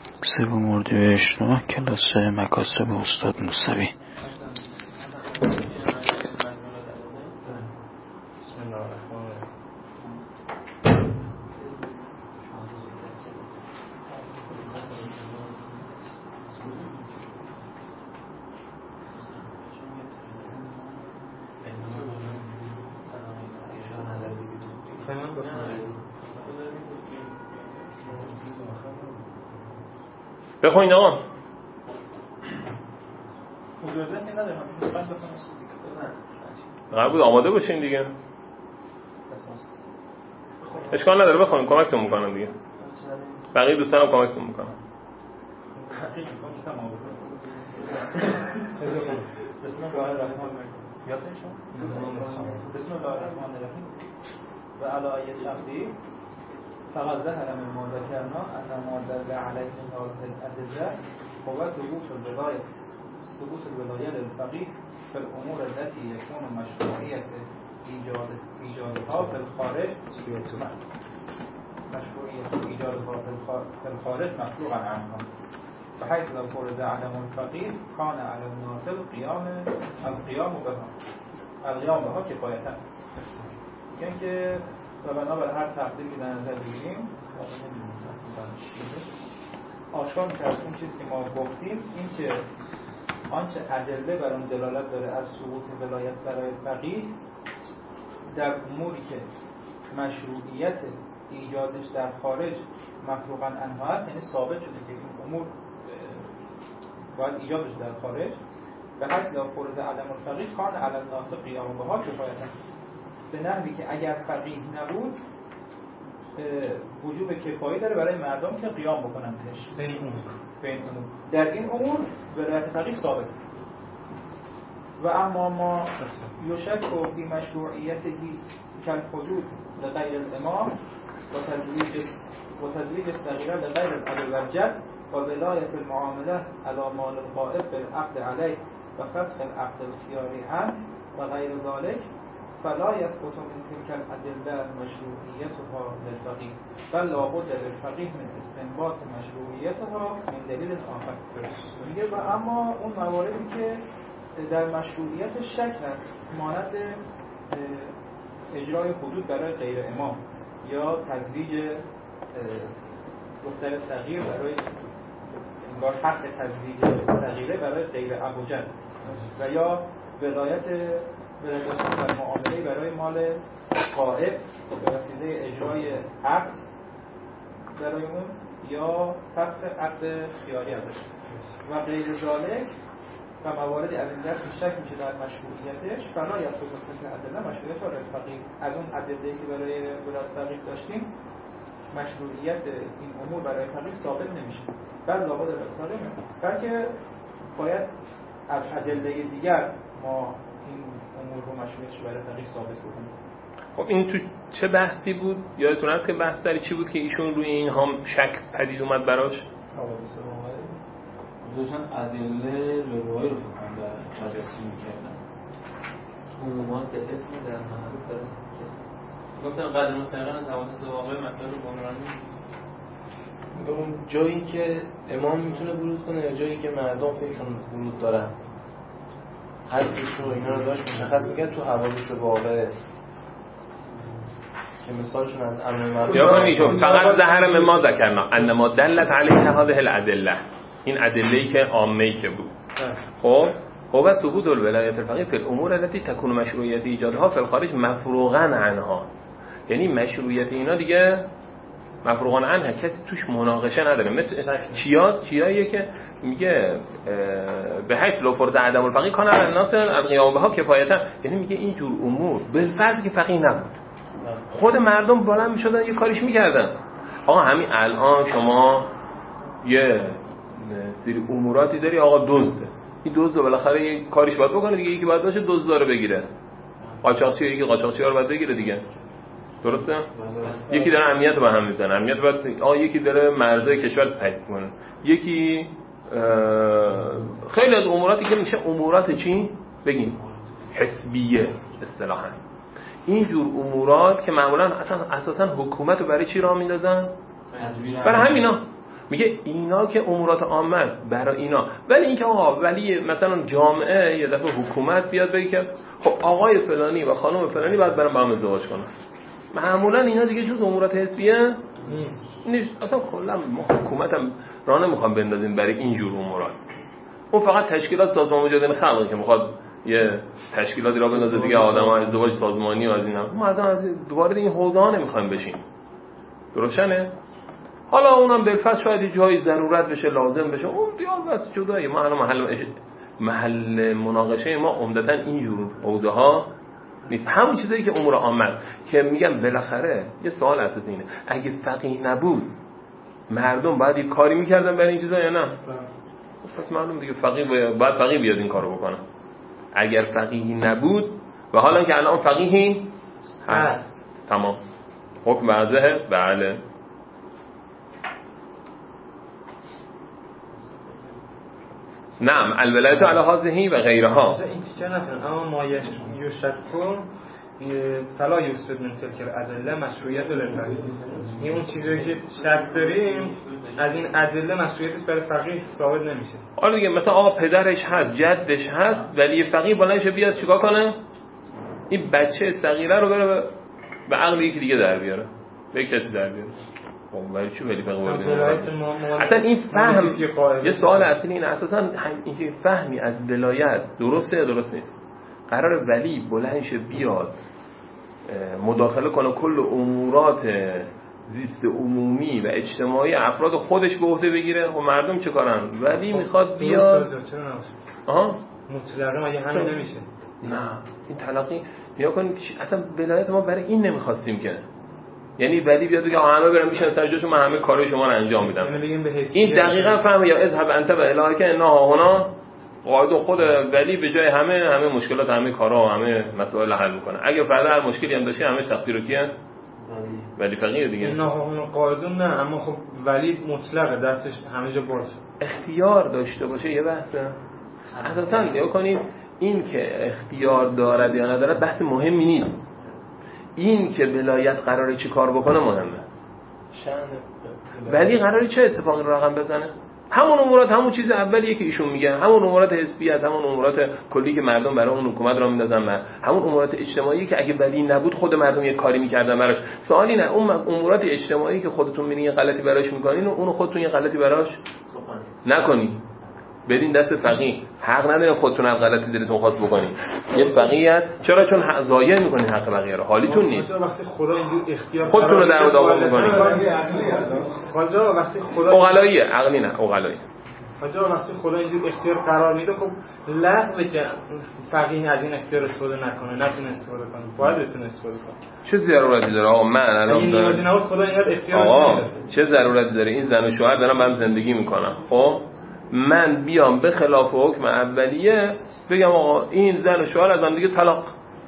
سوم اردیبهشت 9 کلاس مکاسب استاد موسوی. بخونید آقا. قرار بود آماده باشین دیگه. اشکال نداره بخونید، کمکتون میکنم دیگه. بقیه دوستانم کمکتون میکنم. بسم الله الرحمن الرحیم و علی شرطی فقط ظهر من ما ذکرنا ان ما دل علیه هذه الادله هو ثبوت الولايه للفقيه في الامور التي يكون مشروعيه ایجادها في الخارج مفروغا عنها بحيث لو فرض عدم الفقيه كان على الناصر القيام بها کفایتا. یعنی که بنابر هر تقدیری در نظر بگیریم آشکار می‌کنه اون چیزی که ما گفتیم این که آنچه ادله بر اون دلالت داره از ثبوت ولایت برای فقیه در اموری که مشروعیت ایجادش در خارج مفروغاً عنها است، یعنی ثابت شده که این امور باید ایجادش در خارج به حیث لا فرض عدم الفقیه کان علی الناس قیام بها کفایتا، به نحوی که اگر فقیه نبود وجوب کفایی داره برای مردم که قیام بکنندش به این امور. در این امور ولایت فقیه ثابت. و اما ما یشک فی مشروعیته کالحدود لغیر الامام و تزویج الصغیره لغیر الاب والجد و ولایت المعامله علی مال الغائب بالعقد علیه و فسخ العقد الخیاری عنه و غیر ذلك فلا يثبت من تلك الأدلة مشروعيتها للفقيه بل لابد للفقيه من استنباط مشروعيتها من دلیل آخر. میگه و اما اون مواردی که در مشروعیت شک هست مانند اجرای حدود برای غیر امام یا تزویج دختر صغیر برای انگار حق تزویج صغیره برای غیر ابوجهل و یا ولایت در معامله برای مال غائب به وسیله اجرای عقد برای اون یا فسخ عقد خیاری ازش و غیر ذالک و مواردی از این دست شک میشه در مشروعیتش فلا یثبت که ادله مشروعیت برای فقیه. از اون ادله‌ای که برای ولایت فقیه داشتیم مشروعیت این امور برای فقیه ثابت نمیشه، بل لابد فقیه بلکه باید از ادله دیگر ما این امور رو مشروعیتش برای فقیه ثابت بکنیم. خب این تو چه بحثی بود؟ یادتون هست که بحث در چی بود که ایشون روی این هم شک پدید اومد براش؟ دوستان ادله روایی رو فکرم در بررسی می‌کردن. عمومات اسم در محل داره کسی گفتن قدر مطلقاً از حوادث واقعی مسائل رو بنرانی اون جایی که امام میتونه ورود کنه یا جایی که مردم فکرشون ورود دارن هر ایشون اینا رو داشت مشخص می‌کرد تو حوادث واقعی که مثالشون از امر معروف یا کنید فقط ظهر ما ذکرنا انما دلت علیه هذه الادله، این ادله‌ای که عامه‌ای که بود. خب هو ثبوت الولایت الفقیه فی الامور التي تكون مشروعیت ایجادها فی الخارج مفروغا عنها، یعنی مشروعیت اینا دیگه مفروغا عنها کسی توش مناقشه نداره. مثل چیاییه که میگه به حیث لو فرض عدم الفقیه کان علی الناس القیام بها کفایتا، یعنی میگه این جور امور بالفرض که فقیه نبود خود مردم بالا میشدن یه کاریش میکردن. آقا همین الان شما یه سری اموراتی داری، آقا دزده، این دزد بالاخره یه کاریش باید بکنه دیگه، یکی باید باشه دزدارو بگیره، قاچاقچی یکی قاچاقچی‌ها رو باید بگیره دیگه، درسته؟ یکی داره امنیت رو به هم میزنه، امنیت باید آقا یکی داره مرزهای کشور رو تایید کنه، یکی خیلی از اموراتی که میشه امورات چی بگیم حسبیه اصطلاحاً، این جور امورات که معمولاً اساساً حکومت رو برای چی راه میندازن؟ برای همینا. میگه اینا که امورات عامه است برای اینا، ولی اینکه آقا ولی مثلا جامعه یه دفعه حکومت بیاد بگه که خب آقای فلانی و خانم فلانی باید برن با هم ازدواج کنن، معمولا اینا دیگه جز امورات حزبیه نیست. اصلا کلا ما حکومت هم راه نمیخوام بندازیم برای اینجور امورات. اون فقط تشکیلات سازمان مجاهدین خلق که میخواد یه تشکیلاتی را بندازه دیگه، آدم‌ها ازدواج سازمانی و از اینا. ما از دوباره این حوزه ها نمیخوایم بشیم. درستشه؟ حالا اونم بالفعل شاید جایی ضرورت بشه، لازم بشه، اون دیال بس جدایی. ما الان محل مناقشه ما عمدتاً اینجور حوزه ها نیست. همون چیزایی که امور عامه است که میگم بالاخره یه سوال اساسی اینه، اگه فقیه نبود مردم باید یه کاری میکردن برای این چیزا یا نه؟ پس معلوم دیگه باید فقیه بیاد این کارو بکنه. اگر فقیه نبود و حالا که الان فقیهی هست تمام حکم واضحه. بله نعم الولایت علی هذه و غیرها. این تیکه نفهم اما ما یشکر فلا یثبت من تلک الادله مشروعیت للفقیه. این اون چیزایی که شک داریم از این ادله مشروعیتش برای فقیه ثابت نمیشه. آره دیگه، مثلا آقا پدرش هست، جدش هست، ولی فقیه بلندش بیاد چیکار کنه؟ این بچه صغیره رو بره به عقل یکی دیگه در بیاره، به کسی در بیاره. خب ولی چی ولی فقیه اصلا این فهم یه سوال اصلی اینه، اساسا این فهمی از ولایت درسته یا درست نیست؟ قرار ولی بلندش بیاد مداخله کنه کل امورات زیست عمومی و اجتماعی افراد خودش به عهده بگیره و مردم چه کارن؟ ولی میخواد بیاد مطلقه مگه همین نمیشه؟ نه این تلقی نیا کنید اصلا ولایت ما برای این نمیخواستیم که، یعنی ولی بیاد بگه همه برن میشن سر جاشون، من همه کارهای شما رو انجام میدم. این دقیقاً فهمه یا اذهب انت و الهک انا هنا قاعده خود ولی به جای همه مشکلات، همه کارا و همه مسائل حل میکنه. اگه فردا هر مشکلی هم داشته همه تقصیر کیه؟ ولی فقیه دیگه. نه قاعده نه، اما خب ولی مطلقه، دستش همه جا باز. اختیار داشته باشه یه بحثه. اساسا نگاه کنید این که اختیار دارد یا ندارد بحث مهمی نیست. این که ولایت قراره چی کار بکنه مهمه. ولی قراره چه اتفاقی رو رقم بزنه؟ همون امورات، همون چیز اولیه که ایشون میگن، همون امورات حزبی است، همون امورات کلی که مردم برای اون حکومت را میندازن، همون امورات اجتماعی که اگه ولی نبود خود مردم یه کاری میکردن براش. سوالی نه اون امورات اجتماعی که خودتون میبینین یه غلطی براش میکنین و اونو خودتون یه غلطی براش نکنین، بدین دست فقیه. حق ندارین خودتون هر غلطی دلتون خواست بکنین. یه فقیه است. چرا؟ چون ضایع میکنین حق بقیه رو. حالیتون نیست. وقتی خدا اینجور اختیار خودتون رو در داغون میکنین. حاجا وقتی خدا عقلاییه، عقلی نه، عقلایی. حاجا وقتی خدا اینجور اختیار قرار میده، خب لغوه که فقیه از این اختیار استفاده نکنه، نتونه استفاده کنه، باید بتونه استفاده کنه. چه ضرورتی داره آقا؟ من الان نیازی نبود خدا اینقدر اختیارش نمیده. چه ضرورتی داره؟ این زن و شوهر دارن با هم زندگی میکنن. خب من بیام به خلاف حکم اولیه بگم آقا این زن و شوهر از هم دیگه طلاق،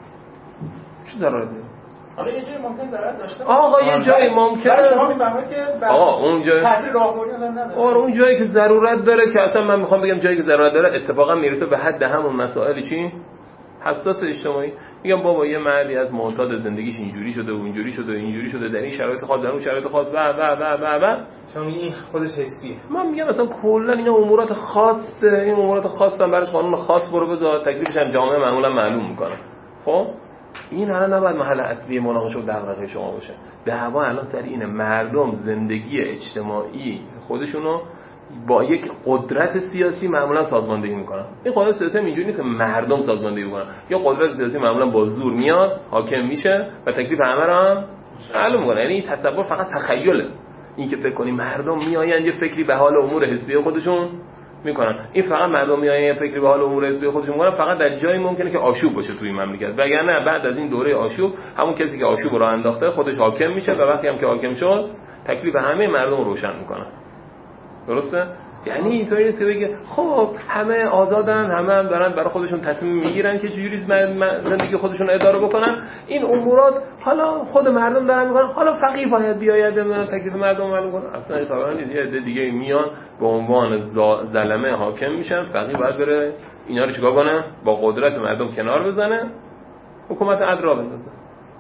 چه ضرورتی داره؟ حالا یه جایی ممکن ضرر داشته آقا یه جایی ممکنه شما میفهمید که آقا اون جایی تاثیر راهبردی نداره. آره اون جایی که ضرورت داره که اصلا من میخوام بگم جایی که ضرورت داره اتفاقا میرسه به حد همون مسائل چی حساس اجتماعی. میگم بابا یه مردی از معتاد زندگیش اینجوری شده و اینجوری شده و اینجوری شده در این شرایط خاص، در اون شرایط خاص و شما میگین این خودش حسیه. من میگم مثلا کلا اینا امورات خاصه، این امورات خاصه براش قانون خاص برو بذار، تکلیفش هم جامعه معمولا معلوم میکنه. خب این الان نباید محل اصلی مناقشه و دغدغه شما باشه. دعوا الان سر اینه مردم زندگی اجتماعی خودشونو با یک قدرت سیاسی معمولا سازماندهی میکنن. این قدرت سیاسی اینجوری نیست که مردم سازماندهی میکنن، یا قدرت سیاسی معمولا با زور میاد حاکم میشه و تکلیف همه رو معلوم میکنه. یعنی این تصور فقط تخیله، این که فکر کنی مردم میآیند یه فکری به حال امور حزبی خودشون میکنن. این فقط مردم میآیند یه فکری به حال امور حزبی خودشون میکنن فقط در جایی ممکنه که آشوب باشه توی مملکت، وگرنه بعد از این دوره آشوب همون کسی که آشوب رو انداخته خودش حاکم میشه و وقتی هم که حاکم شد تکلیف همه مردم رو روشن میکنه. درسته؟ یعنی اینطوری نیست که بگه خب همه آزادن، همه هم دارن برای خودشون تصمیم میگیرن که چجوری زندگی خودشون اداره بکنن. این امورات حالا خود مردم دارن میکنن، حالا فقیه باید بیاید ببینن تکلیف مردم معلوم کنه. اصلا این خبرا نیست. یه عده دیگه میان به عنوان ظلمه حاکم میشن، فقیه باید بره اینا رو چیکار کنه؟ با قدرت مردم کنار بزنه، حکومت عدل را بندازه.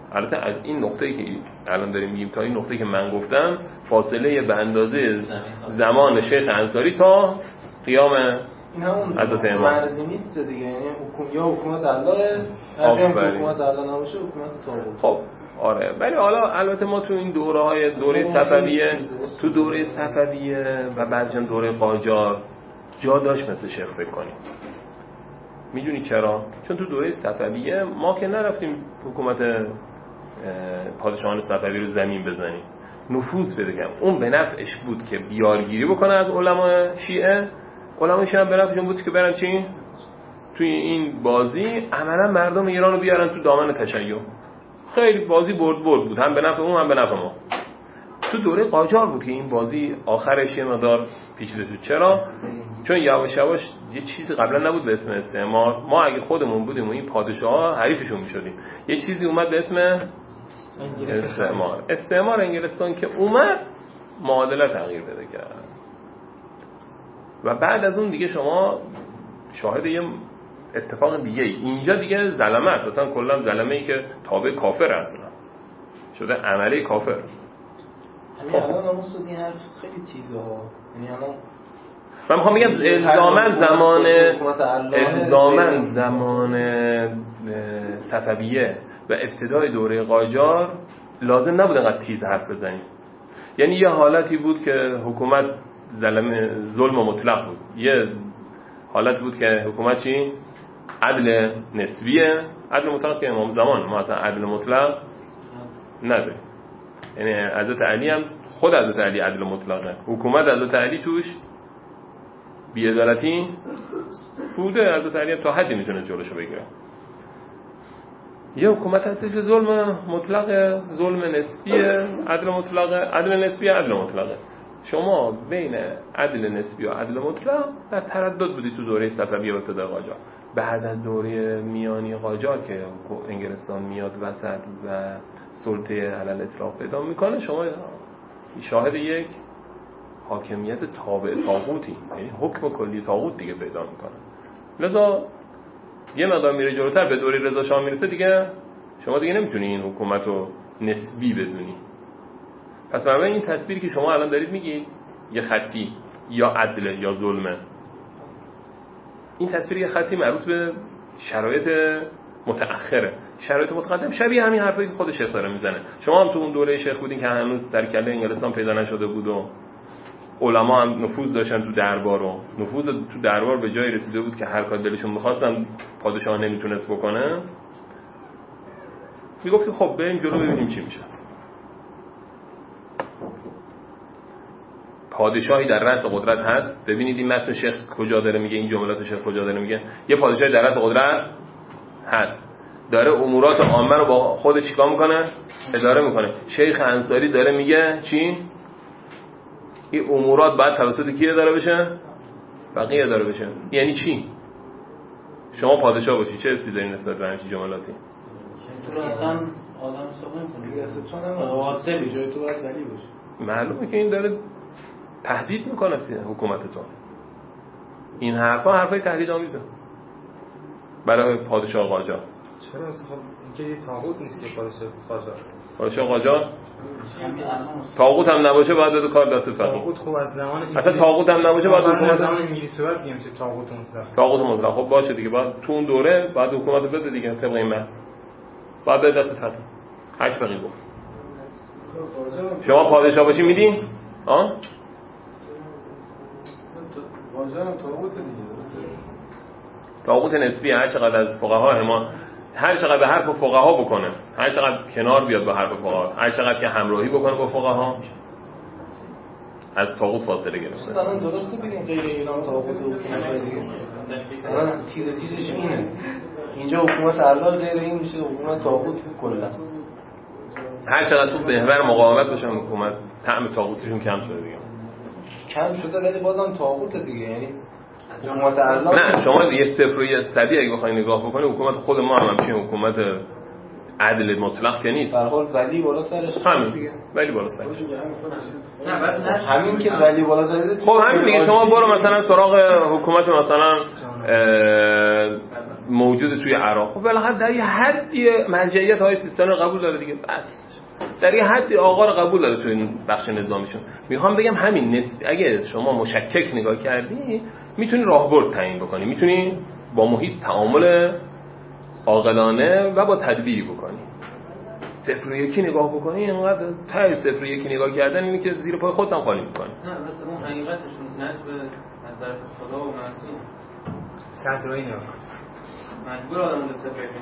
البته از این نقطه‌ای که الان داریم میگیم تا این نقطه‌ای که من گفتم فاصله به اندازه زمان شیخ انصاری تا قیام حضرت امام مرزی نیست دیگه، یعنی حکومت الله حکومت الله نباشه حکومت طاغوت. خب آره، ولی حالا البته ما تو این دوره صفویه، تو دوره صفویه و بعداً دوره قاجار جا داشت مثل شیخ فکر کنیم. میدونی چرا؟ چون تو دوره صفویه ما که نرفتیم حکومت پادشاهان صفوی رو زمین بزنیم، نفوذ پیدا کردیم. اون به نفعش بود که بیارگیری بکنه از علمای شیعه. علمای شیعه به نفعشون بود که برن چی؟ توی این بازی عملا مردم ایران رو بیارن تو دامن تشیع. خیلی بازی برد بود، هم به نفع اون هم به نفع ما. تو دوره قاجار بود که این بازی آخرش یه مقدار پیچیده شد. چرا؟ چون یواش یواش یه چیزی قبلا نبود به اسم استعمار. ما اگه خودمون بودیم و این پادشاه‌ها حریفشون می‌شدیم. یه چیزی اومد به اسم استعمار انگلستان که اومد معادله تغییر بده کرد. و بعد از اون دیگه شما شاهد یه اتفاق دیگه اینجا دیگه ظلمه است، اصلا کلا ظلمه‌ای که تابع کافر اصلا شده، عمله کافر. الان نموز این حرف خیلی تیزه ها، یعنی الان من میخوام بگم الزامن زمان صفویه و ابتدای دوره قاجار لازم نبود انقدر تیز حرف بزنیم. یعنی یه حالتی بود که حکومت ظلم مطلق بود، یه حالت بود که حکومت چی؟ عدل نسبیه. عدل مطلق که امام زمان، ما اصلا عدل مطلق نداریم. یعنی حضرت علی هم خود حضرت علی عدل مطلقه، حکومت حضرت علی توش بی‌عدالتی بوده. حضرت علی هم تا حدی میتونه جلوشو بگیره. یه حکومت هستش که ظلم مطلقه، ظلم نسبیه، عدل مطلقه، عدل نسبیه، عدل مطلقه. شما بین عدل نسبی و عدل مطلق در تردد بودی تو دوره صفویه و ابتدای قاجار. بعد از دوره میانی قاجار که انگلستان میاد وسط و سلطه علل اطلاق پیدا میکنه، شما شاهد یک حاکمیت تابع طاغوتی، یعنی حکم کلی طاغوت دیگه پیدا میکنه. لذا یه مقدار میره جلوتر به دوره رضا شاه میرسه دیگه شما دیگه نمیتونی این حکومت رو نسبی بدونی. پس بنابراین این تصویری که شما الان دارید میگید یه خطی یا عدل یا ظلمه، این تصویر یه خطی مربوط به شرایط متأخره. شرایط متقدم شبیه همین حرفایی که خود شیخ داره میزنه. شما هم تو اون دوره شیخ بودین که هنوز سرکله انگلستان پیدا نشده بود و علما هم نفوذ داشتن تو دربار و نفوذ تو دربار به جای رسیده بود که هر کار دلشون می‌خواستن پادشاه نمیتونست بکنه. میگفتیم خب بریم جلو ببینیم چی میشه. پادشاهی در رأس قدرت هست. ببینید این متن شیخ کجا داره میگه، این جملات شیخ کجا داره میگه. یه پادشاهی در رأس قدرت هست، داره امورات عامه رو با خودش چیکار میکنه؟ اداره میکنه. شیخ انصاری داره میگه چی؟ این امورات باید توسط کی اداره بشه؟ فقیه اداره بشه. یعنی چی؟ شما پادشاه باشی چه حسی داری نسبت به همین جملاتی؟ اصلا آدم حساب نمی‌کنه. واسه به جای تو باید ولی باشه. معلومه که این داره تهدید میکنه حکومتتون. این حرفای تهدیدآمیزه برای پادشاه قاجار. چرا خب اینکه یه طاغوت نیست که پادشاه قاجار طاغوت هم نباشه باید بده کار دست فقیه. طاغوت خوب از زمان انگلیس اصلا طاغوت هم نباشه باید حکومت زمان انگلیس صورت دیگه میشه طاغوت مطلق. طاغوت مطلق خب باشه دیگه، بعد تو اون دوره بعد حکومت بده دیگه طبق این متن. باید بده دست فقیه. هر فقیه گفت. شما پادشاه باشی میدین؟ ها؟ قاجار طاغوت دیگه. طاغوت نسبی هر چقدر از فقها هر چقدر به حرف فقها بکنه، هر چقدر کنار بیاد به حرف فقها، هر چقدر که همراهی بکنه با فقها، از طاغوت فاصله گرفته. الان درسته بگیم غیر ایران طاغوت حکومت دیگه. الان تیزش اینه. اینجا حکومت الله غیر این میشه حکومت طاغوت کلا. هر چقدر تو محور مقاومت باشن حکومت طعم طاغوتیشون کم شده دیگه. کم شده ولی بازم طاغوت دیگه، یعنی حکومت الله. نه شما یه صفر و یه صدی اگه بخواید نگاه بکنید حکومت خود ما هم همچین حکومت عدل مطلق که نیست. در حال ولی بالا سرش همین ولی بالا سرش. همین که ولی بالا سرش. خب همین دیگه. شما برو مثلا سراغ حکومت مثلا موجود توی عراق. خب بالاخره در یه حدی مرجعیت های سیستان رو قبول داره دیگه، بس در یه حدی آقا رو قبول داره توی این بخش نظامیشون. میخوام بگم همین اگه شما مشکک نگاه کردی میتونی راهبرد تعیین بکنی، میتونی با محیط تعامل عاقلانه و با تدبیری بکنی. 0 و 1 نگاه بکنی اینقدر ته 0 و 1 نگاه کردن اینه که زیر پای خودت هم خالی میکنی. نه مثلا اون حقیقتشون نسب از طرف خدا و معصوم صدرایی نگاه مجبور آدم به 0 و 1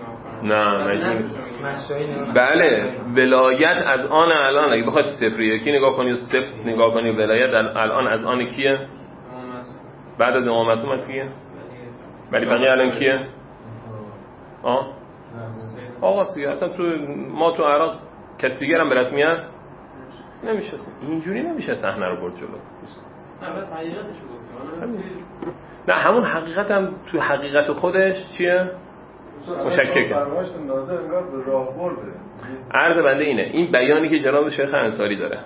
نگاه کنه. نه بله ولایت از آن الان اگه بخواد 0 و 1 نگاه کنی و صفر نگاه کنی ولایت الان از آن کیه؟ بعد از امام معصوم از کیه؟ ولی بقیه الان کیه؟ آقا سیگه اصلا ما تو عراق کسی دیگر هم به رسمیت نمیشه، اینجوری نمیشه صحنه رو برد جلو. نه بس حقیقتش رو گفتیم. نه همون حقیقت هم تو حقیقت خودش چیه؟ مشککه. فرمایش ناظر انگار به راه برده. عرض بنده اینه، این بیانی که جناب شیخ انصاری داره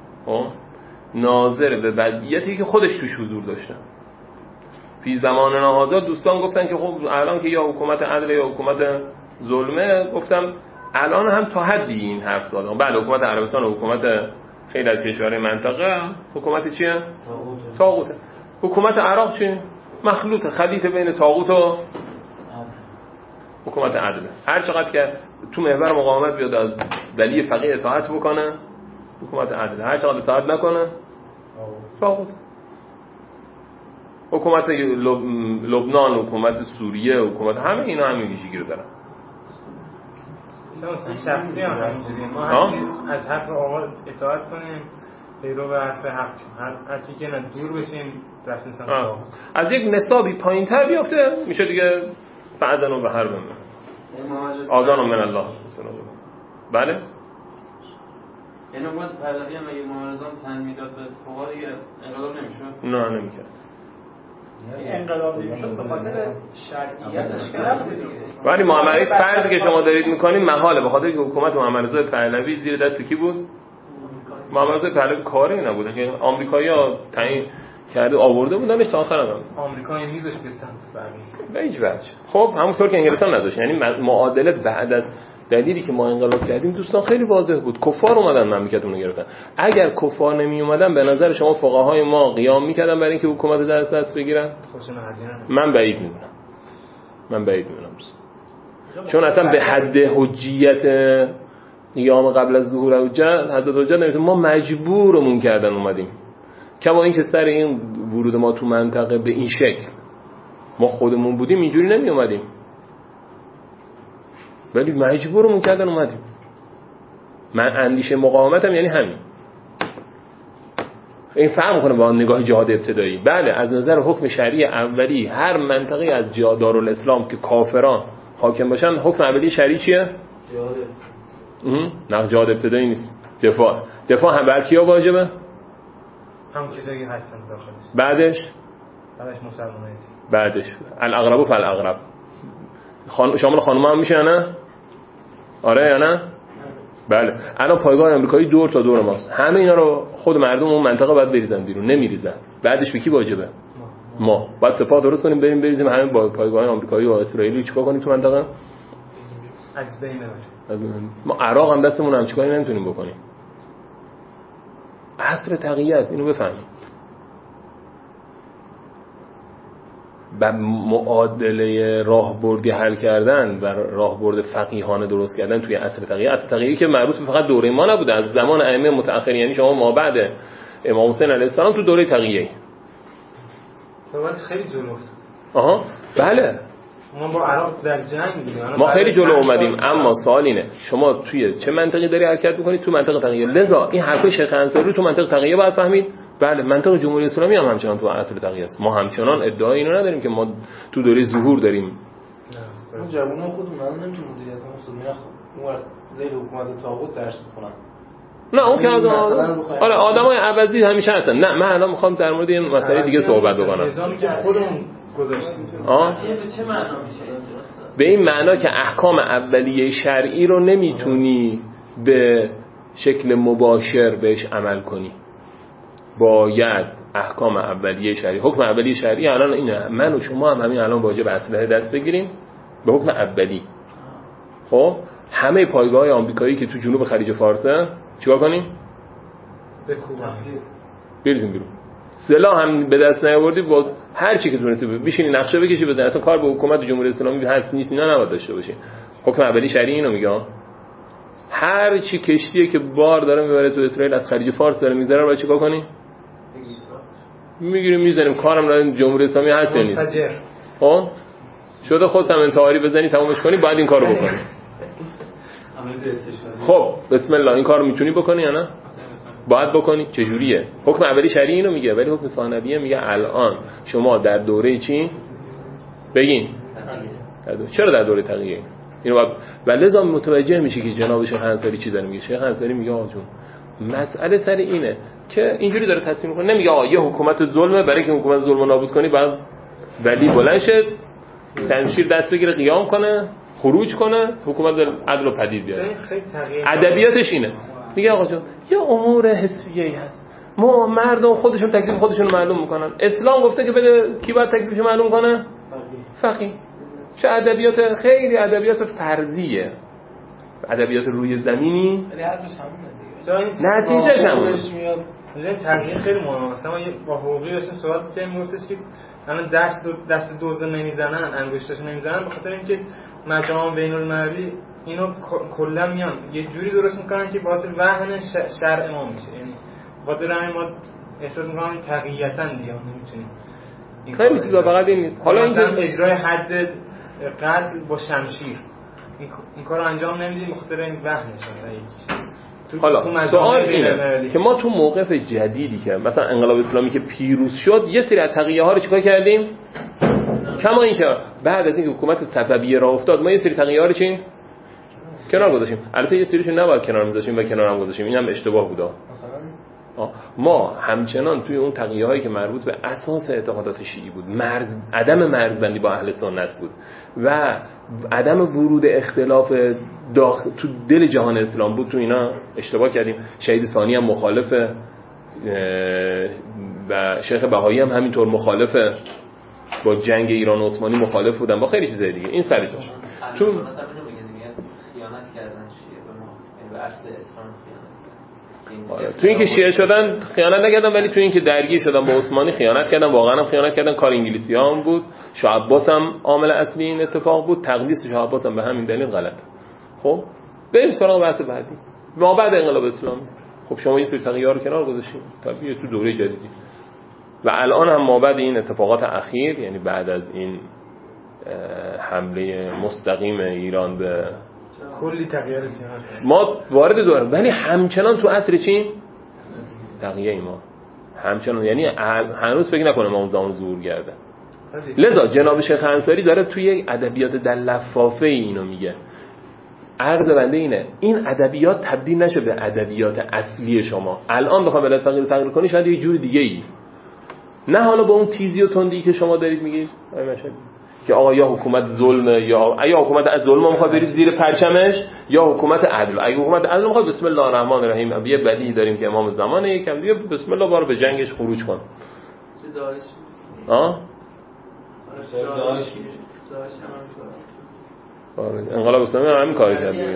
ناظر به وضعیتی که خودش توش حضور داشته. فی زمان هذا دوستان گفتن که خب الان که یا حکومت عدل یا حکومت ظلمه، گفتم الان هم تا حدی این حرف زدم. بله حکومت عربستان و حکومت خیلی از کشورهای منطقه حکومت چیه؟ طاغوته. حکومت عراق چیه؟ مخلوط خلیط بین طاغوت و حکومت عدل. هر چقدر که تو محور مقاومت بیاد از ولی فقیه اطاعت بکنه حکومت عدل، هر چقدر اطاعت نکنه طاغوت. حکومت لبنان، حکومت سوریه، حکومت همه اینا همین ویژگی رو دارن. شخصی هم همینجوریه، ما از حرف آقا اطاعت کنیم پیرو به حرف حق، هرچی که دور بشیم دست انسان از یک نصابی پایین تر بیافته میشه دیگه فعضن و به حرب آذان من الله. بله یعنی اومد پهلوی هم اگه معارضان تن میداد به فقها دیگه انقلاب نمیشد؟ نه نمیکرد. انقلاب نمیشد به خاطر شرعیتش گرفت دیگه. ولی معامله فرضی که شما دارید میکنید محاله، به خاطر که حکومت محمد رضا پهلوی زیر دست کی بود؟ محمد رضا پهلوی کاری نبود که آمریکایی‌ها تعیین کرده آورده بودنش تا آخر هم. آمریکا میذاش به سمت بقیه. به هیچ وجه. خب همونطور که انگلستان نداشت، یعنی معادله بعد از دلیلی که ما انقلاب کردیم دوستان خیلی واضح بود. کفار اومدن مملکتمون رو گرفتن. اگر کفار نمی اومدن به نظر شما فقهای ما قیام میکردن برای اینکه حکومت در دست بگیرن؟ من بعید میدونم. چون اصلا به حد حجیت قیام قبل از ظهور حجت حضرت حجت نمیتونه، ما مجبورمون کردن اومدیم. کما اینکه سر این ورود ما تو منطقه به این شکل ما خودمون بودیم اینجوری نمی اومدیم، ولی مجبورمون کردن اومدیم. من اندیشه مقاومتم یعنی همین. این فرق میکنه با نگاه جهاد ابتدایی. بله از نظر حکم شرعی اولی هر منطقه از دارالاسلام که کافران حاکم باشن حکم اولی شرعی چیه؟ نه جهاد ابتدایی نیست. دفاع هم بر کیا واجبه؟ همون کسایی که هستن داخلش. بعدش مسلمانایی. بعدش الاقرب فالاقرب شامل خانم هم میشه نه؟ آره یا نه؟ بله. الان پایگاه آمریکایی دور تا دور ماست. همه اینا رو خود مردم اون منطقه باید بریزن بیرون، نمیریزن. بعدش به کی واجبه؟ ما. باید سپاه درست کنیم بریم بریزیم همه با پایگاه آمریکایی و اسرائیلی چیکار کنیم تو منطقه؟ از بین ببریم. ما عراق هم دستمون هم چیکاری نمیتونیم بکنیم. عصر تقیه است، اینو بفهمید. و معادله راهبردی حل کردن و راهبرد فقیهانه درست کردن توی عصر تقیه که مربوط به فقط دوره ما نبوده، از زمان ائمه متأخرین، یعنی شما ما بعد امام حسین علیه السلام تو دوره تقیه شما خیلی جلو. بله ما با عراق در جنگ بودیم، ما خیلی جلو اومدیم. اما سوال اینه شما توی چه منطقه داری حرکت می‌کنید؟ تو منطقه تقیه. لذا این حرفای شیخ انصاری رو تو منطقه تقیه باید فهمید. بله منطقه جمهوری اسلامی هم همچنان تو عصر تقیه است. ما همچنان ادعای اینو نداریم که ما تو دوره ظهور داریم. ما جوونا خودمون الان نمیتونیم مدیریت مسلمین اون زیر حکومت طاغوت درس بخونن. نه اون که از آره آدمای عوضی همیشه هستن. نه من الان میخوام در مورد این مسئله دیگه صحبت بکنم. نظامی که خودمون گذاشتیم. به چه معنا میشه؟ به این معنا که احکام اولیه شرعی رو نمیتونی به شکل مباشر بهش عمل کنی. باید احکام اولیه شرعی، حکم اولیه شرعی الان اینه، من و شما هم همین الان واجب اسلحه دست بگیریم به حکم اولی. خب همه پایگاه‌های آمریکایی که تو جنوب خلیج فارسه چیکار کنیم؟ بریزیم بیرون. سلاح هم به دست نیاوردی، با هر چی که تونستی بشینی نقشه بکشی بزنی. اصلا کار به حکومت جمهوری اسلامی هست نیست اینا نباید داشته باشی. حکم اولی شرعی اینو میگه. هر چی کشتیه که بار داره میبره تو اسرائیل از خلیج فارس داره میذاره رو باید چیکار کنی؟ میگیریم میزنیم. کارم را جمهوری اسلامی هست یا نیست. خب شده خودت هم انتحاری بزنی تمامش کنی، باید این کارو بکنی. خب بسم الله این کارو میتونی بکنی یا نه؟ باید بکنی. چجوریه؟ حکم اولی شرعی اینو میگه، ولی حکم ثانویه میگه الان شما در دوره چی؟ بگین. چرا در دوره تغییر؟ اینو ولذا متوجه میشه که جناب شیخ انصاری چی داره میگه. شیخ انصاری میگه آقا جون مسئله سر اینه که اینجوری داره تصمیم میکنه. نمیگه آقا یه حکومت ظلمه، برای که حکومت ظلم رو نابود کنی بعد ولی بلند شه شمشیر دست بگیره قیام کنه خروج کنه حکومت عدل و پدید بیاره. ادبیاتش اینه. میگه آقا جون یه امور حسیه‌ای هست، ما مردم خودشون تکلیف خودشون رو معلوم میکنن. اسلام گفته که بده کی باید تکلیفش معلوم کنه؟ فقیه. چه ادبیات خیلی ادبیات فرضیه، ادبیات روی زمینی. نتیجهش همونه. این تغییر خیلی مهمه. مثلا ما با حقوقی داشتیم صحبت می‌کردیم، میگفتش که الان دست دوز نمیزنن، انگشتاش نمیزنن، به خاطر اینکه مجامع بین‌المللی اینو کلا میان یه جوری درست میکنن که باعث وهن شرع ما میشه. یعنی خاطر همین ما احساس میکنم تقییتا دیگه نمیتونیم خیلی چیزا فقط این نیست. حالا مثلا اجرای حد قتل با شمشیر این کارو انجام نمیدیم به خاطر این وهنش مثلا یکیش. حالا سوال اینه که ما تو موقف جدیدی که مثلا انقلاب اسلامی که پیروز شد یه سری از تقیه ها رو چیکار کردیم؟ کما اینکه بعد از اینکه حکومت صفویه راه افتاد ما یه سری تقیه ها رو چی کنار گذاشتیم. البته یه سریشو نباید کنار میذاشیم و کنار هم گذاشتیم، این هم اشتباه بوده. ما همچنان توی اون تقیه هایی که مربوط به اساس اعتقادات شیعی بود، عدم مرزبندی با اهل سنت بود و عدم ورود اختلاف تو دل جهان اسلام بود، تو اینا اشتباه کردیم. شهید ثانی هم مخالفه و شیخ بهایی هم همینطور مخالفه، با جنگ ایران و عثمانی مخالف بودن، با خیلی چیزای دیگه. این سری داشت تو خیانت کردن شیعه به ما، یعنی به اصل اسلام خیانت. تو این که شیعه شدن خیانت نکردن، ولی تو این که درگیر شدن با عثمانی خیانت کردن، واقعا هم خیانت کردن. کار انگلیسی ها هم بود. شاه عباس هم عامل اصلی این اتفاق بود. تقدیس شاه عباس هم به همین دلیل غلط. خب بریم سراغ بحث بعدی. ما بعد انقلاب اسلامی خب شما این سری تغییرات رو کنار گذاشتین، طبیعیه تو دوره جدیدی و الان هم ما بعد این اتفاقات اخیر، یعنی بعد از این حمله مستقیم ایران به کلی تغییر ما وارد دوره، ولی همچنان تو عصر چی؟ تغییر ما همچنان، یعنی هنوز فکر نکنه ما اون زمان ظهور کرده. لذا جناب شیخ انصاری داره توی ادبیات در لفافه اینو میگه. عرض بنده اینه این ادبیات تبدیل نشه به ادبیات اصلی شما. الان بخوام بلد فقیر تغییر کنی شاید یه جور دیگه ای، نه حالا با اون تیزی و تندی که شما دارید میگید که آقا یا حکومت ظلمه یا حکومت از ظلم میخواد بری زیر پرچمش یا حکومت عدل. اگه حکومت عدل میخواد بسم الله الرحمن الرحیم، یه بدی داریم که امام زمانه، یکم دیگه بسم الله بارو به جنگش خروج کن. چه داعش؟ انقلاب اسلامی هم همین کاری کرد دیگه.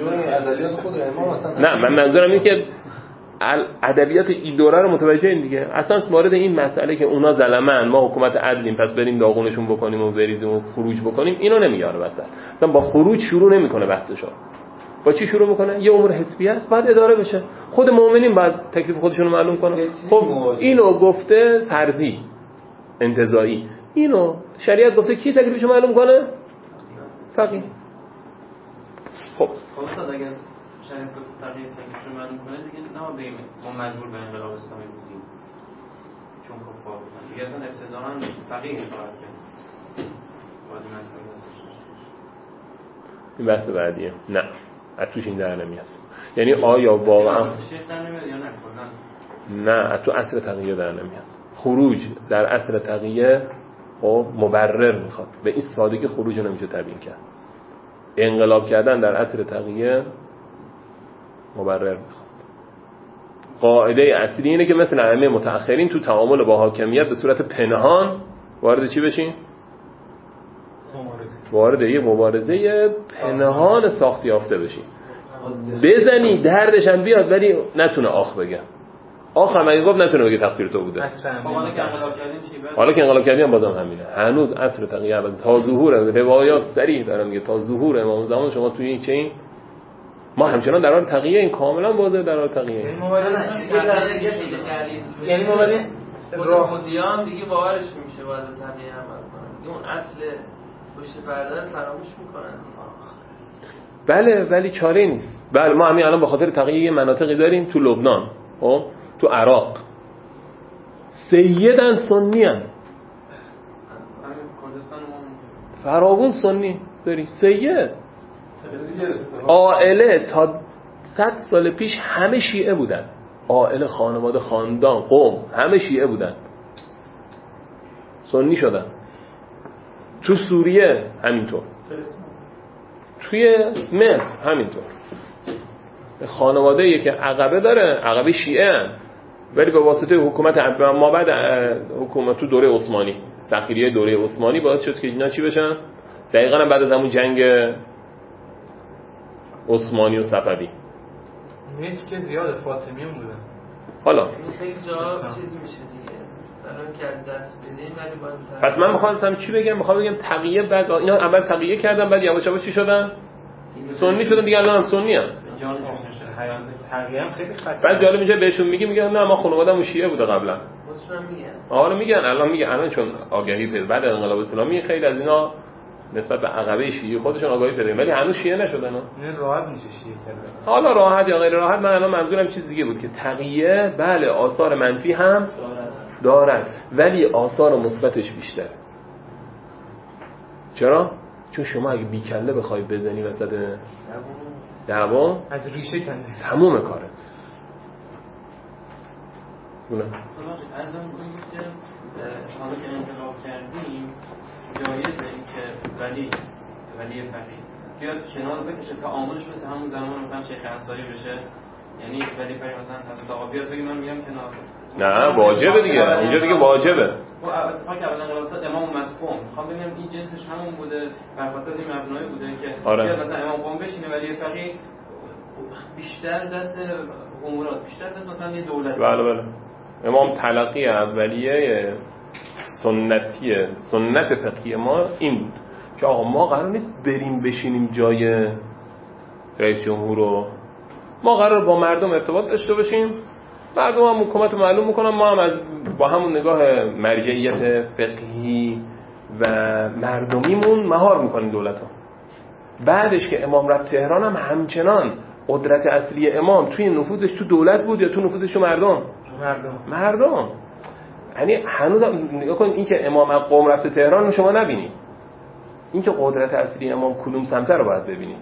نه من منظورم اینه که ادبیات این دوره رو متوجه این دیگه. اصلا وارد این مسئله که اونا ظلمن ما حکومت عدلیم پس بریم داغونشون بکنیم و بریزیم و خروج بکنیم اینو نمیاره وسط. مثلا با خروج شروع نمیکنه بحثشو. با چی شروع میکنه؟ یه امور حسبی است بعد اداره بشه. خود مؤمنین بعد تکلیف خودشون رو معلوم کنن. خب اینو گفته فرضی انتزاعی، اینو شریعت گفته کی تکلیفشو معلوم کنه؟ فقیه. خب اصلا اگه شریعت گفته فقیه تکلیفشو معلوم کنه دیگه نه بگیم ما مجبور به انقلاب اسلامی بودیم چون کفار بودن دیگه. اصلا ابتداً فقیه فقط این بحث بعدیه. نه از توش این در نمیاد. یعنی آیا واقعا نه از تو اصل تقیه در نمیاد. خروج در اصل تقیه خب مبرر میخواد، به این سادگی خروج نمیشه تبیین کرد. انقلاب کردن در اصل تقیه مبرر میخواد. قاعده اصلی اینه که مثل ائمه متأخرین تو تعامل با حاکمیت به صورت پنهان وارد چی بشین؟ وارد یه مبارزه پنهان ساخت یافته بشی، بزنی دردش هم بیاد ولی نتونه آخ بگه. آخ هم اگه گفت نتونه بگه تقصیر تو بوده. حالا که انقلاب کردیم بازم همینه. هنوز عصر تقیه تا ظهور روایات صریح دارن میگه تا ظهور امام زمان شما توی این چین ما همچنان در حال تقیه، این کاملا واضحه در حال تقیه. یعنی ما ولی راهدیان دیگه باورش میشه باید تقیه عمل کنن، اون اصل پشت پرده فراموش میکنن. بله ولی چاره نیست. بله ما همین الان به خاطر تقیه مناطقی داریم تو لبنان، تو عراق سیدن سنی ان، فراوون سنی داریم سید. عائله تا 100 سال پیش همه شیعه بودن، عائله، خانواده، خاندان، قوم همه شیعه بودن، سنی شدن. تو سوریه همینطور، توی مصر همینطور. خانواده‌ای که عقبه داره، عقبه شیعه هن، ولی به واسطه حکومت ما بعد حکومت تو دوره عثمانی، تخیریه دوره عثمانی باعث شد که اینا چی بشن؟ دقیقاً بعد از همون جنگ عثمانی و صفوی نیست که زیاد فاطمیون بودن. حالا خیلی جا چیز میشه دیگه، برای که از دست بدیم ولی باید. پس من میخوام چی بگم؟ میخوام بگم تقیه بعد اینا اول تقیه کردن بعد یواش یواش چی شدن؟ سنی شدن دیگه، الان هم سنی ان. تقیه هم خیلی خطر. بعد جالب میشه بهشون میگن نه ما خانواده‌مون شیعه بوده قبلا. حالا میگن الان چون آگاهی پیدا بعد انقلاب اسلامی خیلی از اینا نسبت به عقبه شیعه خودشون آگاهی پیدا کردن ولی هنوز شیعه نشدن. نه راحت میشه شیعه کردن. حالا راحت یا غیر راحت، من الان منظورم چیز دیگه بود که تقیه بله آثار منفی هم دارد ولی آثار مثبتش بیشتره. چرا؟ چون شما اگه بیکله بخوای بزنی وسط دعوا از ریشه تموم کارت. ازم کنیم که حالا که انقلاب کردیم جایزه این که ولی فقیه بیاد کنار بکشه تعاملش مثل همون زمان مثلا شیخ انصاری بشه، یعنی ولی فقیه مثلا حضرت آقا بیاد بگه من میام کنار. نه واجبه دیگه، اینجا دیگه واجبه. و اتفاقی که اولا انقلاب امام اومد قم، میخوام ببینم این جنسش همون بوده، برخواسته از این مبنایی بوده که بیاد مثلا امام قم بشینه ولی فقیه بیشتر دست امورات، بیشتر دست مثلا یه دولت. بله امام تلقی اولیه سنت فقهی ما این بود که آقا ما قرار نیست بریم بشینیم جای رئیس جمهور رو، ما قرار با مردم ارتباط داشته باشیم، مردم هم حکومت رو معلوم میکنن، ما هم با همون نگاه مرجعیت فقهی و مردمیمون مهار میکنیم دولت ها. بعدش که امام رفت تهران هم همچنان قدرت اصلی امام توی نفوذش تو دولت بود یا تو نفوذش تو مردم. یعنی هنوز نگاه کن این که امام قم رفته تهران رو شما نبینید، این که قدرت اصلی امام کدوم سمته رو باید ببینید.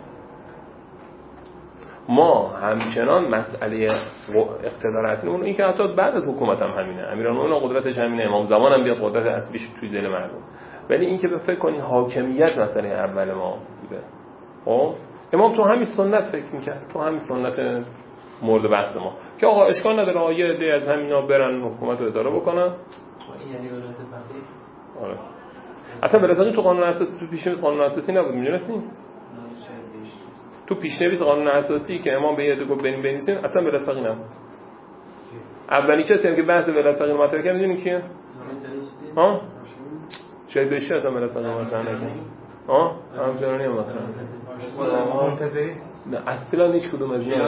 ما همچنان مسئله اقتدار اصلی اون این که حتی بعد از حکومت هم همینه، امیرالمومنین قدرتش همینه، امام زمان هم بیاد قدرت اصلیش توی دل مردم. ولی این که به فکر کنید حاکمیت مسئله اول ما بوده. خب امام تو همین سنت فکر میکرد، تو همین سنت مورد بحث ما که آقا اشکال نداره آیه عده از همینا برن حکومت رو اداره بکنن. این یعنی ولایت فقیه. آره اصلا برسانی تو قانون اساسی، تو پیشنویس قانون اساسی نبود، میدونستین؟ تو پیشنویس قانون اساسی که امام به یه گفت بنویسین اصلا ولایت فقیه نبود. اولی کسی هم که بحث ولایت فقیه مطرح کرد میدونین کیه؟ ها؟ شاید بشه اصلا ولایت فقیه مطرح نکنه. ها؟ همچنانی مطرح. منتظری؟ نه اصلا هیچ کدوم از اینا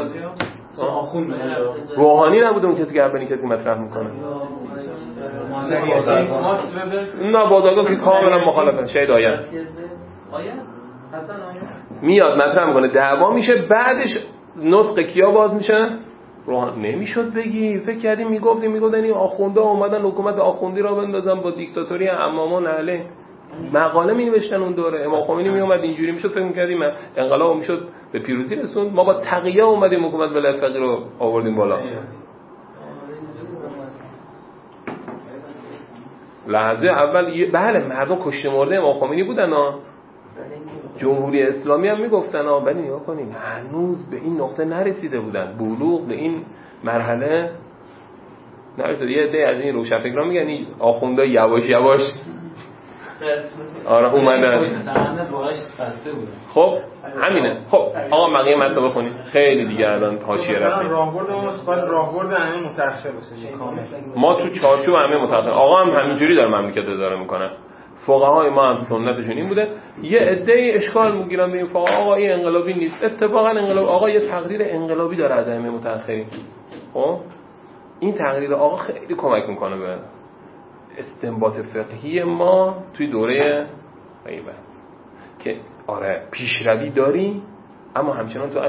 روحانی نبوده اون کسی که اولین کسی مطرح میکنه. نه بازارگاه که کاملا مخالفه. شاید آیت میاد مطرح میکنه، دعوا میشه، بعدش نطق کیا باز میشه؟ روحانی. نمیشد بگی فکر کردیم میگفتن این آخونده اومدن حکومت آخوندی را بندازن با دیکتاتوری امامان اهله. مقاله می نوشتن اون دوره امام خمینی می اومد اینجوری میشد، فکر می‌کردیم انقلاب میشد به پیروزی رسوند، ما با تقیه اومدیم حکومت ولایت فقیه رو آوردیم بالا. لحظه اول بله مردم کشته مرده امام خمینی بودن ها، جمهوری اسلامی هم میگفتن ها، ولی نگاه کنین هنوز به این نقطه نرسیده بودن، بلوغ به این مرحله نرسیده. یه عده از این روشنفکران میگن این آخوندا یواش یواش آره اومدن. خب همینه. خب آقا بقیه متن بخونید. خیلی دیگه الان حاشیه رفتیم. راهبرد ما باید راهبرد همه متأخر باشه کامل. ما تو چارچوب همه متأخر. آقا هم همینجوری داره مملکت اداره میکنه. فقهای ما هم سنتشون این بوده. یه عده‌ای اشکال میگیرن به این فقها آقا این انقلابی نیست. اتفاقا انقلاب آقا یه تقریر انقلابی داره از ائمه متأخرین. خب این تقریر آقا خیلی کمک میکنه به استنباط فقهی ما توی دوره غیبت که آره پیشروی داری اما همچنان تو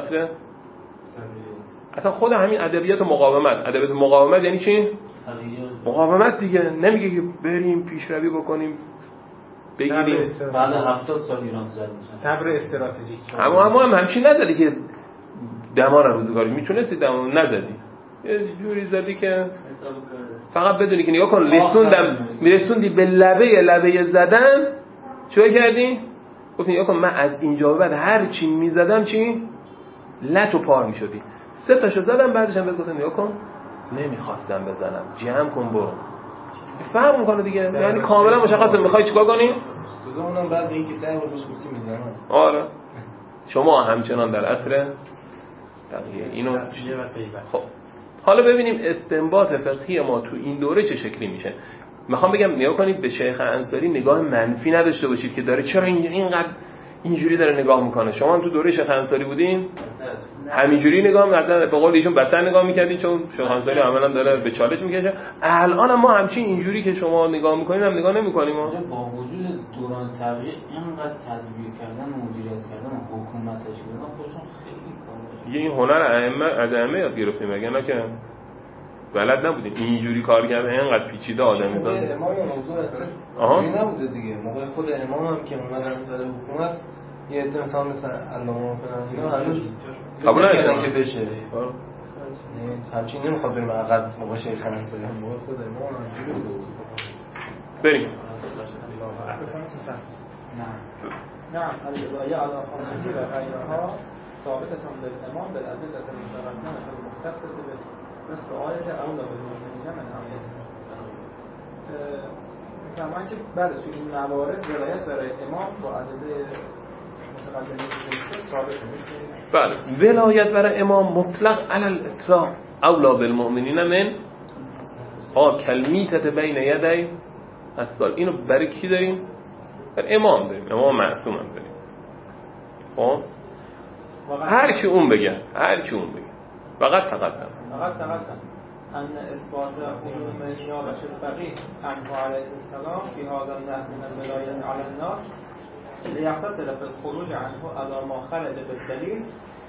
اصلا خود همین ادبیات مقاومت یعنی چی؟ مقاومت دیگه. نمیگه که بریم پیشروی بکنیم بگیریم بعد 70 سال ایران زد صبر استراتژیک. اما هم همچین نزدی که دمان روزگاری میتونستی دمان نزدی، یه جوری زدی که فقط بدونی که نگاه کن میرسوندی به لبه زدن چوه کردی؟ گفتی نگاه کن من از اینجا به بعد هر چی میزدم چی؟ لط و پار میشدی. 3 تاشو زدم بعدش هم بهت گفتم نگاه کن نمیخواستم بزنم جمع کن برو. فرق میکنه دیگه. یعنی کاملا مشخصه میخوای چیکار کنی؟ تو اونم بعد اینکه 10 بار بهش گفتی میزنم. آره شما همچنان در عصر تقیه اینو. خب حالا ببینیم استنباط فقهی ما تو این دوره چه شکلی میشه. میخوام بگم نگاه کنید به شیخ انصاری نگاه منفی نداشته باشید که داره چرا اینقدر اینجوری داره نگاه میکنه. شما هم تو دوره شیخ انصاری بودین همینجوری نگاه می‌کردن، به قول ایشون بدتر نگاه می‌کردین چون شیخ انصاری عملاً داره به چالش میکشه. الان هم ما همچین اینجوری که شما نگاه میکنین هم نگاه نمی‌کنیم. با وجود دوران تغییر اینقدر تدبیر کردن و مدیریت کردن و حکومت تشکیل خودشون خیلی کامله. این هنر ائمه یاد گرفتیم مگه نه که بلد نبودیم اینجوری کار کردن اینقدر پیچیده آدمی زاد. امام موضوع نبوده دیگه. موقع خود امام هم که اومدن سر حکومت یه اتفاق مثلا علامه فلان اینا هنوز قبول نکردن که بشه. همچین نمیخواد بریم عقب موقع شیخ انصاری هم موقع خود امام همینجوری بود. بریم. نه الرواية على خمسه و غیرها ثابتة بالإمام بالأدلة المتقدمة المختصة مثل آية أولى بالمؤمنين من أنفسهم. می‌فهمن که بعد از این موارد ولایت برای امام با ادله متقدمه ثابت میشه. بله ولایت برای امام مطلق علی الاطلاق اولا بالمؤمنین من کلمیتت بین یدی اصل. اینو برای کی داریم؟ برای امام داریم. امام معصوم هم داریم. خب هر کی اون بگه فقط تقدم ان اثبات علوم نیابت الفقیه عنه علیه السلام فی هذا النحو من الولایت علی الناس لیختصر فی الخروج عنه علی ما خرج بالدلیل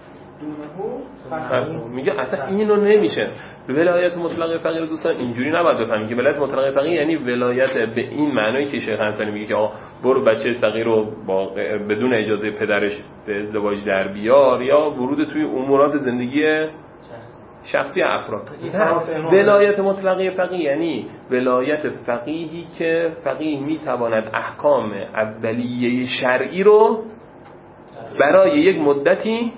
دونه. میگه اصلا اینو نمیشه. ولایت مطلق فقیه دوستان اینجوری نباید بفهمید که ولایت مطلق فقیه یعنی ولایت به این معنایی که شیخ انصاری میگه که آقا برو بچه صغیر رو بدون اجازه پدرش به ازدواج در بیار یا ورود توی امورات زندگی شخصی افراد. ولایت مطلقه فقیه یعنی ولایت فقیهی که فقیه میتواند احکام اولیه شرعی رو برای یک مدتی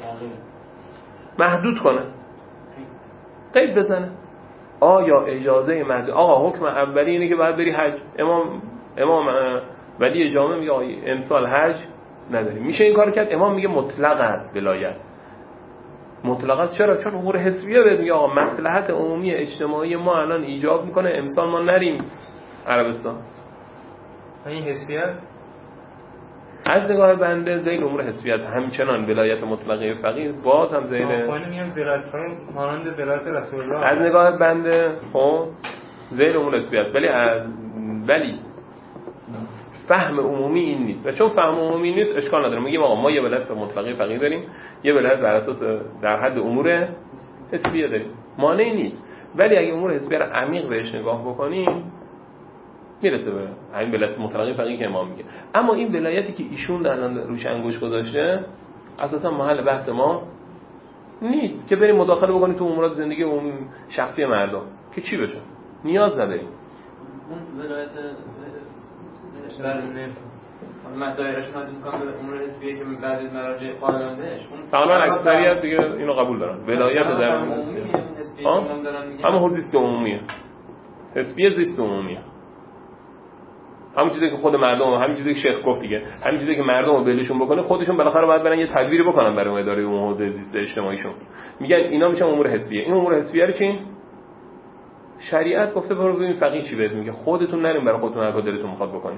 محدود کنه، قید بزنه. آیا اجازه محدود آقا حکم اولی اینه که باید بری حج. امام ولی جامعه میگه امسال حج نداری، میشه این کار کرد؟ امام میگه مطلق است ولایت. مطلق است چرا؟ چون امور حسبیه بهت میگه آقا مصلحت عمومی اجتماعی ما الان ایجاب میکنه امسال ما نریم عربستان. این حسیت از نگاه بنده ذیل امور حسبیت همچنان ولایت مطلقه فقیه باز هم ذیل میگم ولایت‌های مانند ولایت رسول الله از نگاه بنده خب ذیل امور حسبیت، ولی فهم عمومی این نیست. و چون فهم عمومی نیست اشکال نداره. میگیم آقا ما یه ولایت مطلقه فقیه داریم، یه ولایت بر اساس در حد امور حسبیه داریم، مانعی نیست. ولی اگه امور حسبیه رو عمیق بهش نگاه بکنیم میرسه به همین ولایت مطلقه فقیه که امام میگه. اما این ولایتی که ایشون الان روش انگوش گذاشته اساسا محل بحث ما نیست که بریم مداخله بکنیم تو امورات زندگی عمومی شخصی مردم که چی بشه. نیاز نداریم. اون ولایت من دایره‌اش محدود می‌کنم به امور حسبیه که بعد از مراجع قانونیش تقریبا اکثریت دیگه اینو قبول دارن. ولایت در امور حسبیه اما زیست عمومیه. حسبیه زیست عمومیه. همون چیزی که خود مردم، همین چیزی که شیخ گفت دیگه، همین چیزی که مردم رو بلشون بکنه، خودشون بالاخره باید برن یه تدبیری بکنن برای اداره اون حوزه زیست اجتماعیشون. میگن اینا میشن امور حزبیه. این امور حزبیه رو چی؟ شریعت گفته برو ببین فقیه چی بهت میگه، خودتون نرین برای خودتون هر کاری دلتون میخواد بکنید.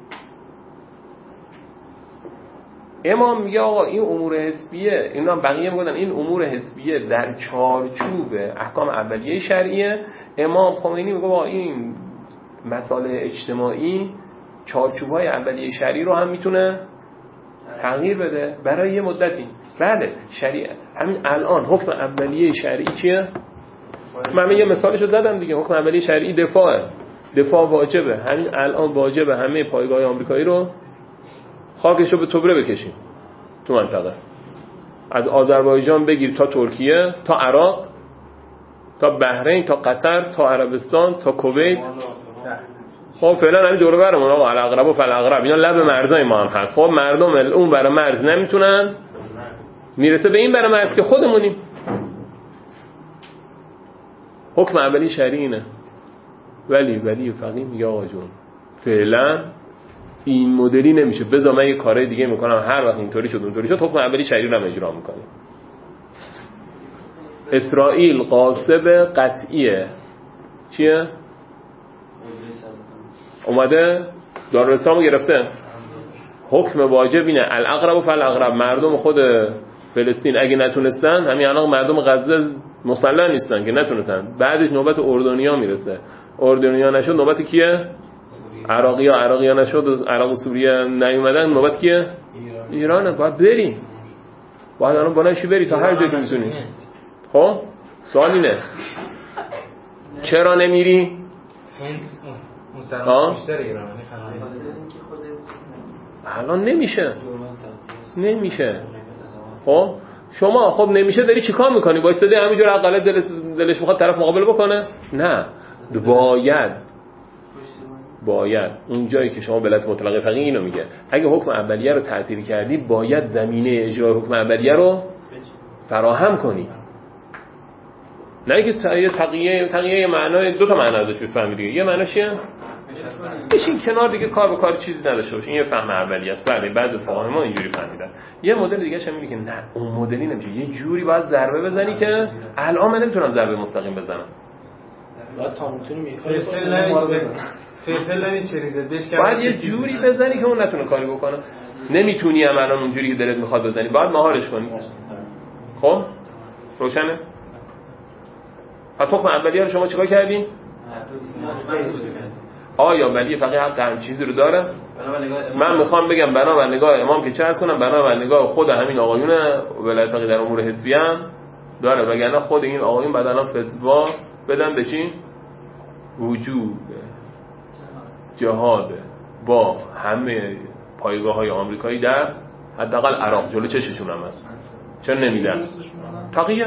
امام میگه آقا این امور حزبیه، اینا بقیه میگن این امور حزبیه در چارچوب احکام اولیه شرعیه. امام خمینی میگه آقا این مسائل اجتماعی چارچوب‌های اولیه شرعی رو هم میتونه تغییر بده برای یه مدتی. بله شریعت همین الان حکم اولیه شرعی چیه؟ من یه مثالشو زدم دیگه. حکم اولیه شرعی دفاع واجبه. همین الان واجبه همه پایگاه آمریکایی رو خاکشو به تبره بکشیم تو منطقه، از آذربایجان بگیر تا ترکیه، تا عراق، تا بحرین، تا قطر، تا عربستان، تا کویت. خب فعلا همین دور و برمون آقا الاقرب و فالاقرب اینا لب مرزای ما هم هست. خب مردم اون برای مرز نمیتونن، میرسه به این برای مرز که خودمونیم. حکم اولی شرعی اینه. ولی فقیه میگه آقا جون فعلا این مدلی نمیشه، بذار من یه کارهای دیگه میکنم، هر وقت اینطوری شد اونطوری شد حکم اولی شرعی رو هم اجرا میکنیم. اسرائیل غاصب قطعیه. چیه؟ اومده دارالاسلام رو گرفته. حکم واجب اینه الاقرب و فالاقرب. مردم خود فلسطین اگه نتونستن، همین الان مردم غزه مسلح نیستن که نتونستن، بعدش نوبت اردنیا میرسه. اردنیا نشد نوبت کیه؟ عراقی نشد، عراق و سوریه نیومدن، نوبت کیه؟ ایرانه. باید بری، باید الان بلنشی بری تا هر جایی که میتونی. خب سوال اینه چرا نمیری؟ الان نمیشه. خب شما خب نمیشه داری چیکار میکنی؟ وایسادی همینجور عقله دلش میخواد طرف مقابل بکنه؟ نه، باید اون جایی که شما ولایت مطلقه فقیه اینو میگه اگه حکم اولیه رو تعطیل کردی باید زمینه اجرای حکم اولیه رو فراهم کنی. نه اینکه تقیه معنای دو تا معنی ازش بفهمی دیگه. یه معناش چیه؟ بشین کنار دیگه، کار به کار چیزی نداشته باشه. این یه فهم اولیه است. بله بعضی از فقها ما اینجوری فهمیدن. یه مدل دیگه هم اینه که نه اون مدلی نمیشه، یه جوری باید ضربه بزنی که الان من نمیتونم ضربه مستقیم بزنم. بعد تا میتونی فلفل نمیچریده باید یه جوری بزنی که اون نتونه کاری بکنه. نمیتونی هم الان اونجوری که دلت میخواد بزنی، باید مهارش کنی. خب روشنه؟ پس حکم اولیه رو شما چیکار کردین؟ آیا ولی فقیه حق همین چیزی رو داره؟ من میخوام بگم بنابر نگاه امام که چه عرض کنم، بنابر نگاه خود همین آقایون ولایت فقیه در امور حزبی هم داره، وگرنه خود این آقایون بعد الان فتوا بدن به چی؟ وجوب جهاد با همه پایگاه‌های آمریکایی در حداقل عراق جلو چششون هم هست. چرا نمیدن؟ تقیه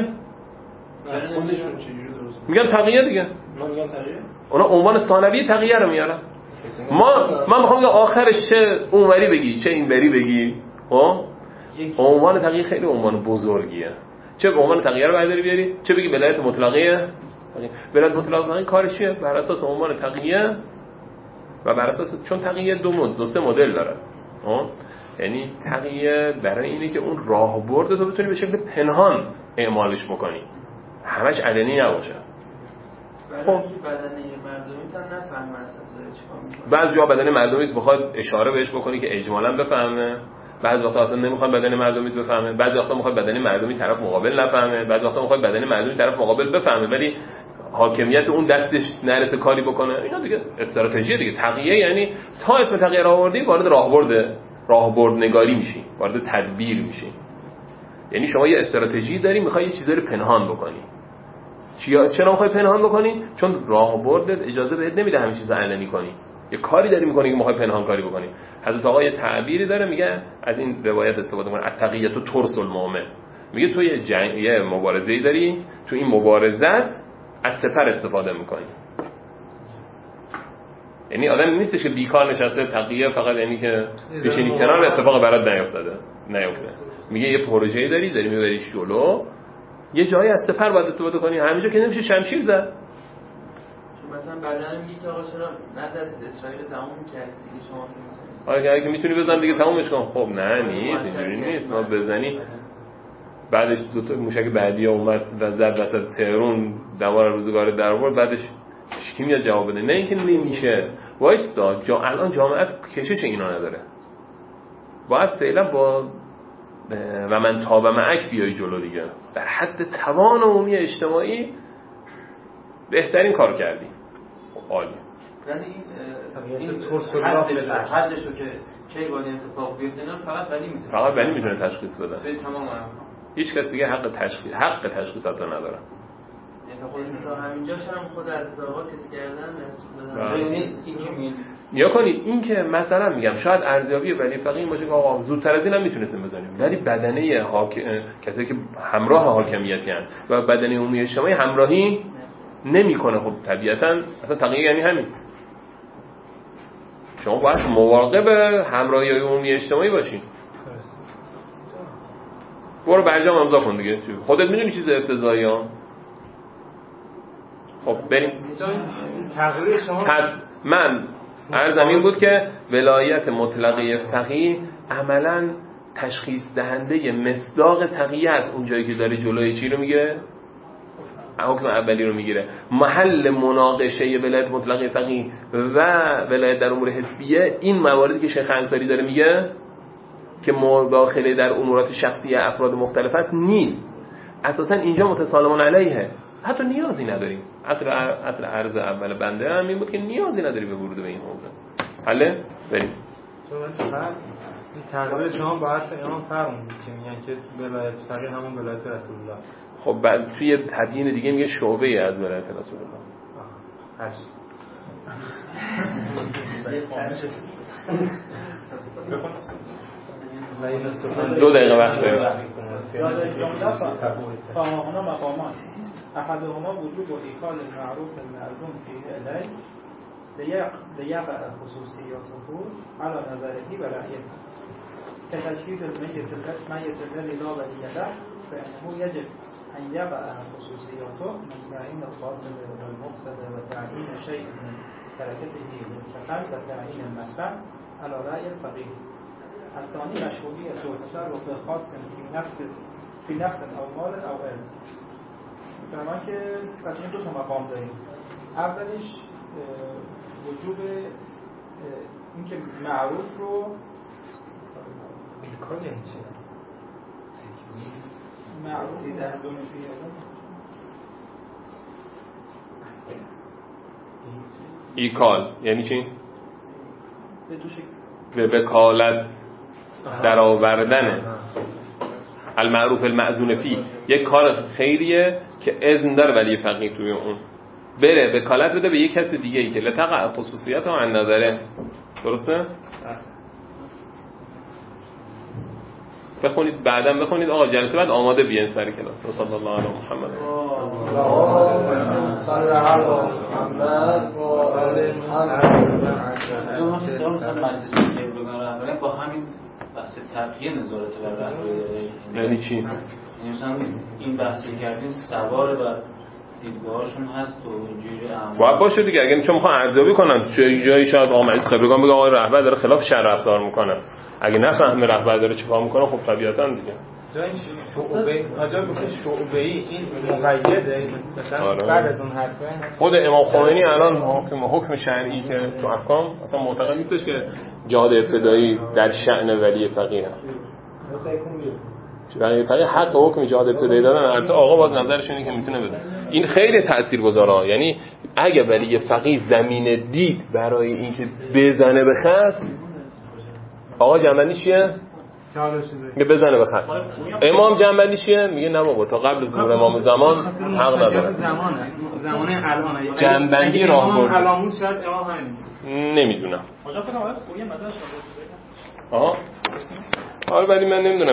میگن تقیه دیگه. اونا عنوان ثانوی تقیه رو میارن. من میخوام بگم آخرش چه اونوری بگی چه اینوری بگی. خب عنوان تقیه خیلی عنوان بزرگیه. چه به عنوان تقیه رو برداری بیاری، چه بگی ولایت مطلقه. ولایت مطلقه کارش چیه؟ بر اساس عنوان تقیه و بر اساس چون تقیه دو سه مدل داره. یعنی تقیه برای اینه که اون راهبرد تو بتونی به شکل پنهان اعمالش بکنی، همش علنی نباشه. خب بدنه مردمی تا نفهمه اصلا چیکار می‌کنه. بعضی جا بدنه مردمی بخواد اشاره بهش بکنی که اجمالاً بفهمه، بعضی وقتا اصلا نمیخواد بدنه مردمی بفهمه، بعضی وقتا میخواد بدنه مردمی طرف مقابل نفهمه، بعضی وقتا میخواد بدنه مردمی طرف مقابل بفهمه ولی حاکمیت اون دستش نرسه کاری بکنه. اینا دیگه استراتژی دیگه. تقیه یعنی تا اسم تقیه را آوردی وارد راهبرد نگاری میشی، وارد تدبیر میشی. یعنی شما یه استراتژی داری، میخوای یه چیزی رو پنهان بکنی. چرا میخوای پنهان بکنی؟ چون راهبردت اجازه بهت نمیده همین چیزا علنی کنی. یه کاری داری میکنی که میخوای پنهان کاری بکنی. حضرت آقا یه تعبیری داره میگه، از این روایت استفاده کنه، التقیه تو ترس المؤمن. میگه تو یه مبارزه‌ای داری، تو این مبارزت از سپر استفاده میکنی. یعنی آدم نیستش که بیکار نشسته تقیه فقط یعنی که بشینی کنار اتفاق برات نیفته. میگه یه پروژه‌ای داری میبری جلو، یه جایی از سپر باید استفاده کنی. همینجا که نمیشه شمشیر زد. مثلا مثلا بعدن میگه که آقا چرا نزدید اسرائیل تموم کرد دیگه شما که اگه میتونی بزن دیگه تمومش کن. خب نه نیست، اینجوری نیست. ما بزنی بعدش دو تا موشک بعدی اومد و زد وسط تهران دوار روزگار در آورد، بعدش کی میاد جواب بده؟ نه اینکه نمیشه، وایستا الان جامعه کشش اینا نداره، باید فعلا با و من تا و معک بیای جلو دیگه. در حد توان عمومی اجتماعی بهترین کار کردی. عالی. یعنی این حدشو که کی باید اتفاق بیفته اینا فقط ولی میتونه تشخیص بده. توی تمام هیچ کس دیگه حق تشخیص اصلا نداره. تا خودشون تا همینجاش هم خود از اتفاقات تست کردن این که یا کنید این که مثلا میگم شاید ارزیابی ولی فقیه این باشه که آقا زودتر از این هم میتونستیم بزنیم، ولی بدنه کسی که همراه حاکمیتی هستند و بدنه عمومی اجتماعی همراهی نمیکنه. خب طبیعتا اصلا تغییر یعنی همین، شما باید مواظب همراهی عمومی اجتماعی باشین. برو برجام امضا کن دیگه، خودت میدونی چیز افتضاحی ها. خب بریم. پس من عرضم این بود که ولایت مطلقه فقیه عملا تشخیص دهنده مصداق تقیه است. اونجایی که داره جلوی چی رو میگیره؟ حکم اولی رو میگیره. محل مناقشه ولایت مطلقه فقیه و ولایت در امور حزبیه این مواردی که شیخ انصاری داره میگه که مداخله در امورات شخصی افراد مختلف است نیست. اساسا اینجا متسالمون علیه، حتی نیازی نداریم. اصل عرض اول بنده هم این بود که نیازی نداری به ورود به این حوزه. حله؟ بریم. این تقریبا شما باید پیام فرمون که میگن که ولایت فقیه همون ولایت رسول الله. خب بعد توی تبیین دیگه میگه شعبه از ولایت رسول الله است. دو دقیقه وقت داریم. فهمهما مقامان احدهما وجوب ایقال المعروف المعلوم فيه الیه لیقع خصوصیاته على نظره و رأیه كتشخيص الميت الذي لا ولي له فإنه يجب أن يقع خصوصياته من تعيين القاصد والمقصد وتعيين شيء من تركته للفقر وتعيين المدفع على رأي الفقيه. الثاني مشروعية تصرف خاص في نفس أو مال أو ارث. فرمان که پس این دو تا مقام داریم. اولش وجوب این که معروف رو ایکال یعنی چی؟ معروف در دون ایکال یعنی چی؟ به وکالت در آوردن المعروف المأذون فی، یک کار خیریه که اذن داره ولی فقیه توی اون بره وکالت بده به یک کس دیگه ای که لتقع خصوصیات ها عن نظره. درسته؟ بخونید بعداً بخونید آقا جلسه بعد آماده بیاین سر کلاس. و صلی الله علی محمد صلی علی محمد و آل محمد. با همین بحث تقیه نظارت بر رهبری یعنی چی؟ یعنی مثلا این بحثی کردین سوار و دیدگاهشون هست و اینجوری باید باشه دیگه. اگه چون میخوان ارزیابی کنن جایی شاید آقا مجلس خبرگان بگه آقا رهبر داره خلاف شرع رفتار میکنه، اگه نفهمه رهبر داره چیکار میکنه خب طبیعتا دیگه جای شعبه‌ای این مقیده مثلا بعد از اون حرفه خود امام خمینی الان حکم شرعی که تو احکام اصلا معتقد نیستش که جهاد ابتدایی در شأن ولی فقیه هست. ولی فقیه حق حکم جهاد ابتدایی دادن، البته آقا باید نظرش اینه که میتونه بده. این خیلی تاثیرگذاره. یعنی اگه ولی فقیه زمینه دید برای اینکه بزنه به خط، آقا جنبندی چیه؟ میگه بزنه به خط. امام جنبندی چیه؟ میگه نه بابا تا قبل ظهور امام زمان حق نداره. زمان الان جنبندی راهبرد علاموس شاید امام همین نمیدونم. آقا فکر کنم خوبیه مدرسه آها. حالا ولی من نمیدونم